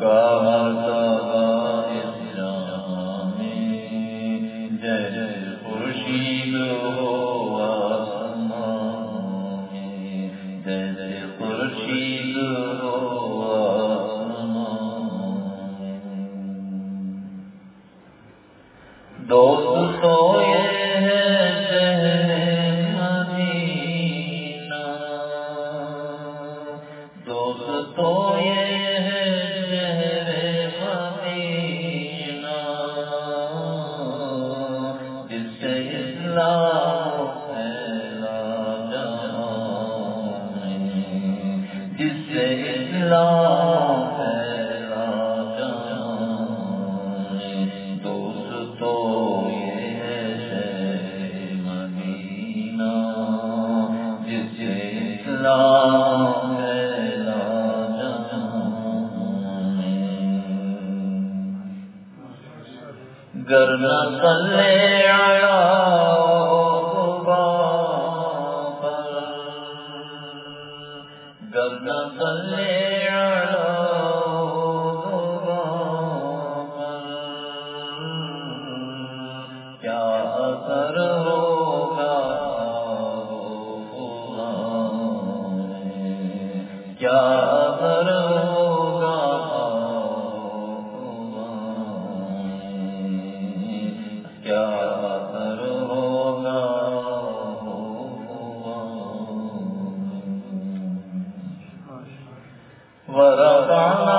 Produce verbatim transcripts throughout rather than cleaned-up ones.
کا مرتبہ اسلامی، جیسے خورشید ہو آسمان میں، جیسے خورشید ہو آسمان میں۔ دوست تو یہ گر نہ صلی علی بابا، گر نہ صلی علی بابا، کیا اثر ہوگا کیا اثر ہوگا کیا اثر ہوگا۔ ورفعنا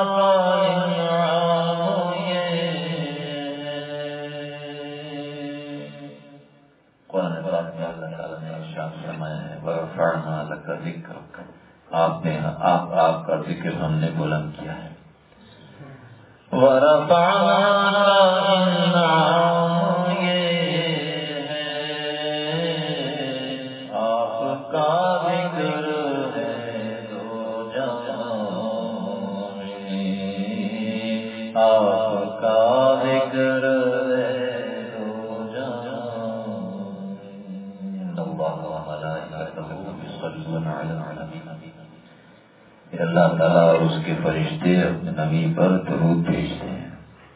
قرآن پاک میں اللہ تعالیٰ نے ارشاد فرمایا ہے ورفعنا لک ذکرک، آپ نے آپ آپ کا ذکر ہم نے بلند کیا ہے۔ ورفعنا یہ ہے آپ کا ذکر ہے دو جہان میں، آپ کا ذکر ہے دو جہان میں۔ اللہ وملائکتہ یصلون علی النبی، اللہ تعالیٰ اور اس کے فرشتے اپنے نبی پر درود بھیجتے ہیں۔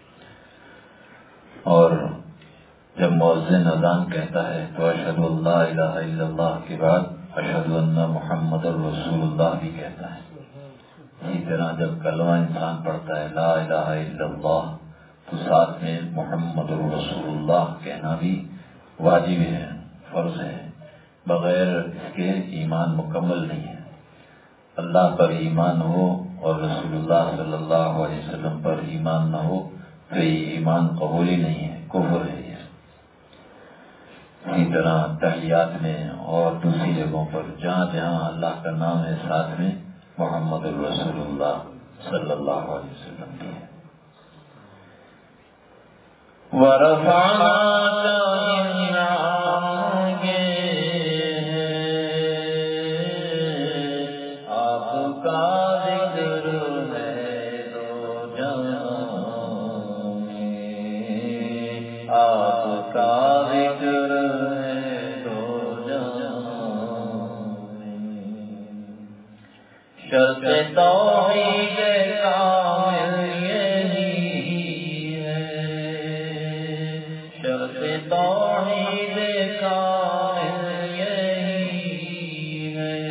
اور جب مؤذن اذان کہتا ہے تو اشہد ان لا الہ الا اللہ کے بعد اشہد ان محمد رسول اللہ بھی کہتا ہے۔ اسی طرح جب کلمہ انسان پڑھتا ہے لا الہ الا اللہ تو ساتھ میں محمد رسول اللہ کہنا بھی واجب ہے، فرض ہے، بغیر اس کے ایمان مکمل نہیں ہے۔ اللہ پر ایمان ہو اور رسول اللہ صلی اللہ علیہ وسلم پر ایمان نہ ہو تو یہ ایمان قبول ہی نہیں ہے، کفر ہے یہ۔ اسی طرح تحیات میں اور دوسری جگہوں پر جہاں جہاں اللہ کا نام ہے ساتھ میں محمد الرسول اللہ صلی اللہ علیہ وسلم بھی ہے۔ ورفعنا شرط توحید کامل یہی ہے، شرط توحید کامل یہی ہے،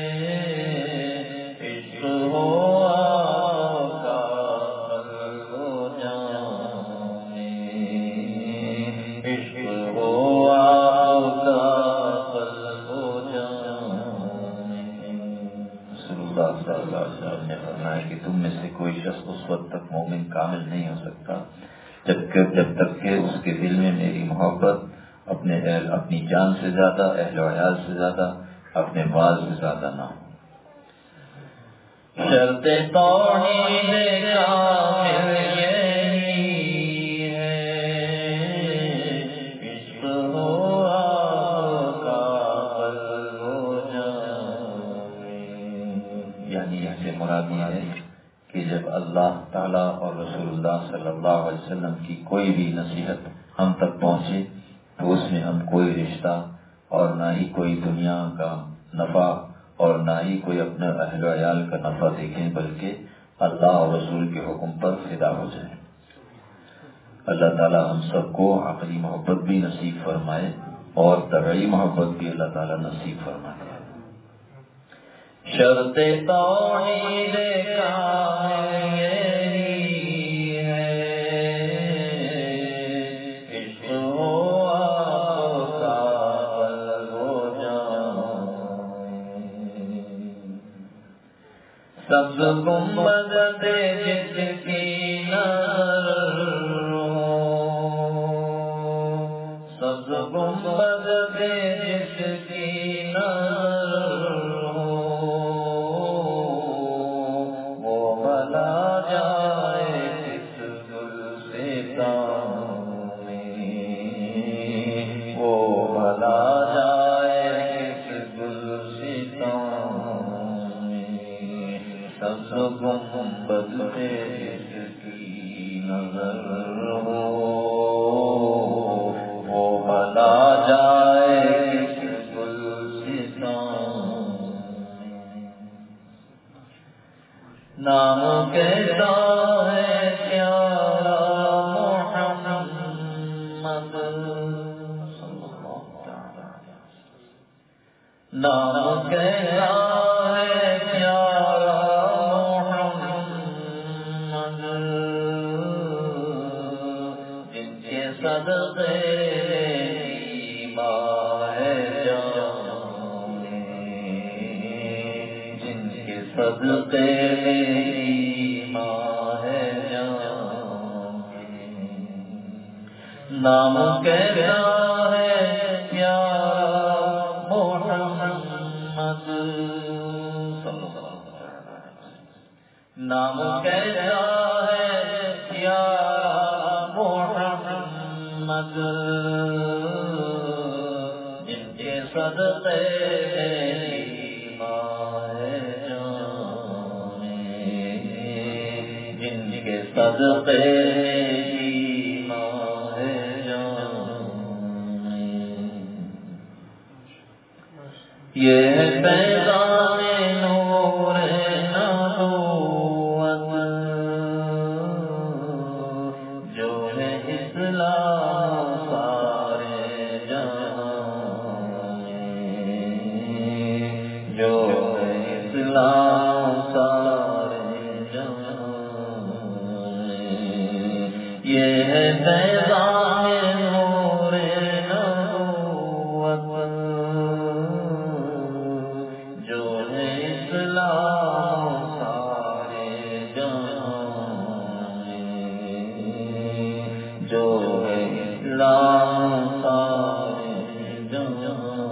عشق ہو آپ کا قلب و جان میں، عشق ہو آپ کا قلب و جان میں۔ رسول اللہ صلی اللہ علیہ وسلم نے فرمایا کہ تم میں سے کوئی شخص اس وقت تک مومن کامل نہیں ہو سکتا جب کہ جب تک کہ اس کے دل میں میری محبت اپنے اہل اپنی جان سے زیادہ، اہل و عیال سے زیادہ، اپنے مال سے زیادہ نہ ہو۔ شرط توحید کامل یہی ہے، عشق ہو آپ کا قلب و جان میں۔ یعنی اس سے مراد یہ ہے کہ جب اللہ تعالیٰ اور رسول اللہ صلی اللہ علیہ وسلم کی کوئی بھی نصیحت ہم تک پہنچے تو اس میں ہم کوئی رشتہ اور نہ ہی کوئی دنیا کا نفع اور نہ ہی کوئی اپنے اہل و عیال کا نفع دیکھیں، بلکہ اللہ اور رسول کے حکم پر فدا ہو جائیں۔ اللہ تعالی ہم سب کو عقلی محبت بھی نصیب فرمائے اور طبعی محبت بھی اللہ تعالی نصیب فرمائے۔ شرط توحید سب گنبد جس کی نظر سب گنبد جس کی نظر وہ بھلا جائے کس گلستان میں، وہ بھلا جائے کس گلستان میں، سب گنبد جس کی نظر ہو وہ بھلا جائے کس گلستان میں۔ نام کیسا ہے پیارا محمد، نام کیسا ہے پیارا محمد، جن کے صدقے ماہ جانے، جن کے صدقے ماہ جانے، نام کیسا ہے پیارا محمد، نام کیسا ہے پیارا محمد، جن کے صدقے ماہ جانے، جن کے صدقے ماہ جانے، یہ پیغام نور نبوت جو ہے اسلام سارے جہاں میں، جو ہے اسلام سارے جہاں میں، یہ ہے پیغام نور نبوت جو ہے اسلام سارے جہاں میں، جو ہے اسلام سارے جہاں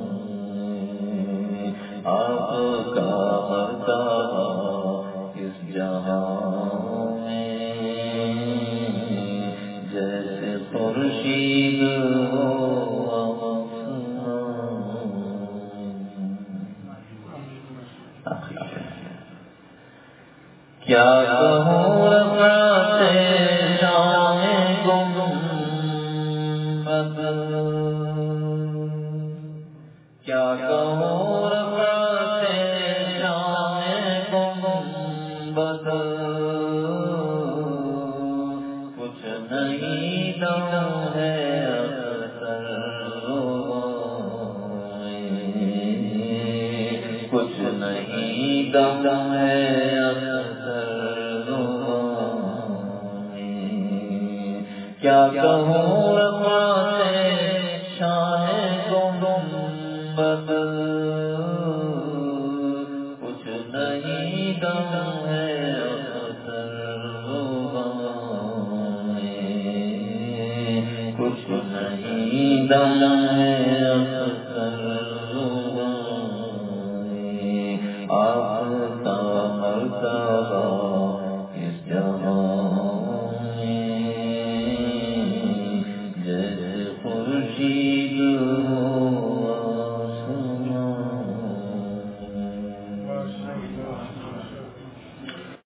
میں، آپ کا مرتبہ اس جہاں میں جیسے خورشید ہو کیا کہوں رفعت شان گنبد، کیا کہوں رفعت شان گنبد، کچھ نہیں دم ہے اکثر کچھ نہیں دم ہے کیا کہوں رفعت شان گنبد، کچھ نہیں دم ہے اکثر کچھ نہیں دم ہے اکثر